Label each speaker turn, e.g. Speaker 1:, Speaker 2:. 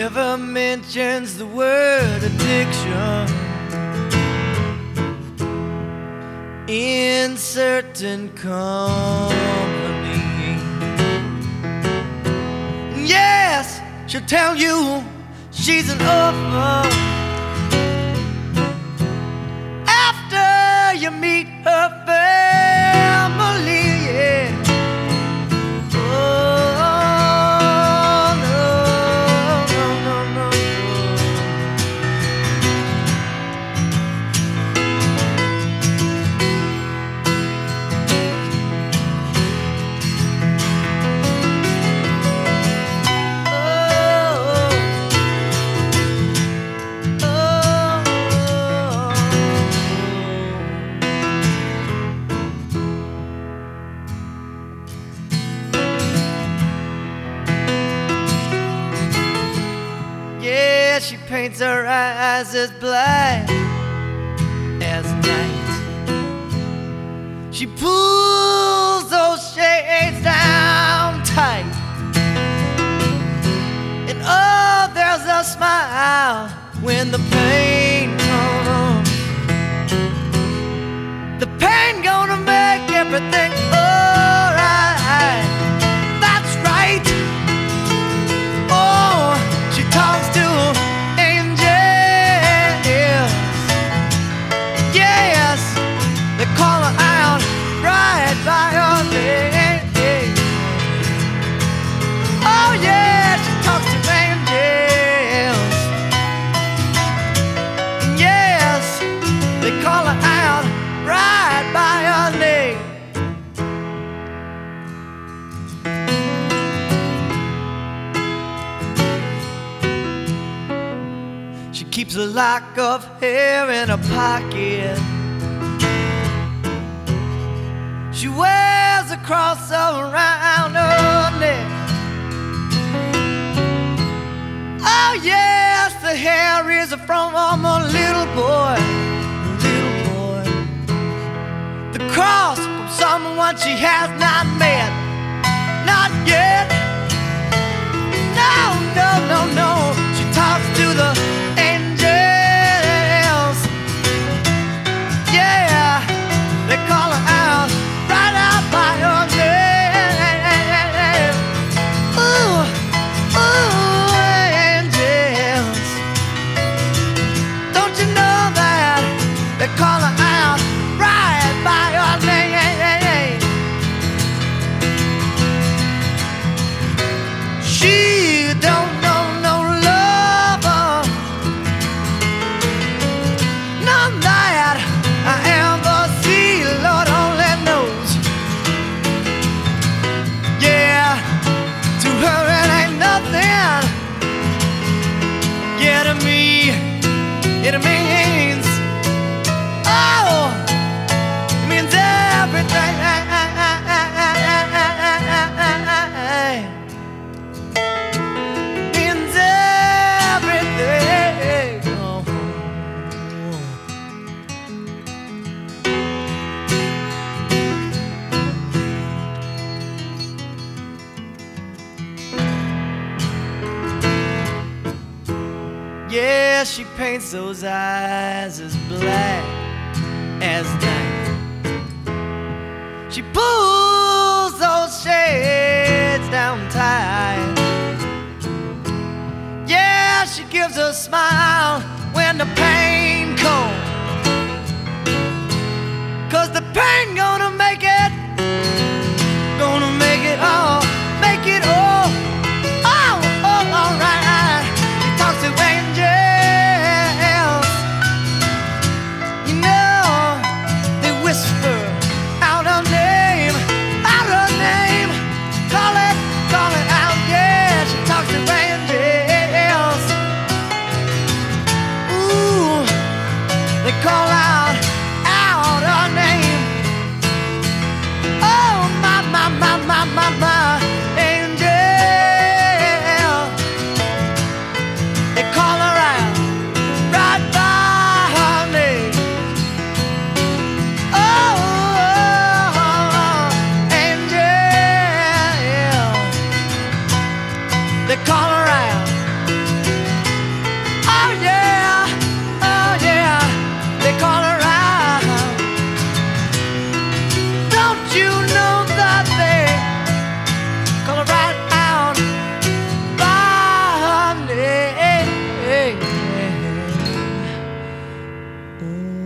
Speaker 1: never mentions the word addiction in certain company. Yes, she'll tell you she's an orphan after you meet her family. Yeah. She paints her eyes as black as night. She pulls those shades down tight, and oh, there's a smile when the pain comes. The pain gonna make everything alright. That's right. Oh, she talks to call her out right by her name. Oh yeah, she talks to angels. Yes, they call her out right by her name. She keeps a lock of hair in her pocket. She wears a cross around her neck. Oh yes, the hair is from a little boy, the cross from someone she has not met, not yet. No, no, no, no. She talks to the angels. Yeah, they call her out right out by her name. Ooh, ooh, angels. Don't you know that they call her out right by her name? She don't know no lover, none that I ever see, Lord only knows. Yeah, to her it ain't nothing. Yeah, to me it means, oh, it means everything. Means everything. Oh. Yeah, she paints those eyes as black as night. She pulls those shades down tight. Yeah, she gives a smile when the pain comes, 'cause the pain gonna make it all, make it all, oh, oh, alright. She talks to angels, you know, they whisper out her name, call it out, yeah. She talks to angels, ooh, they call out her name.
Speaker 2: Mm.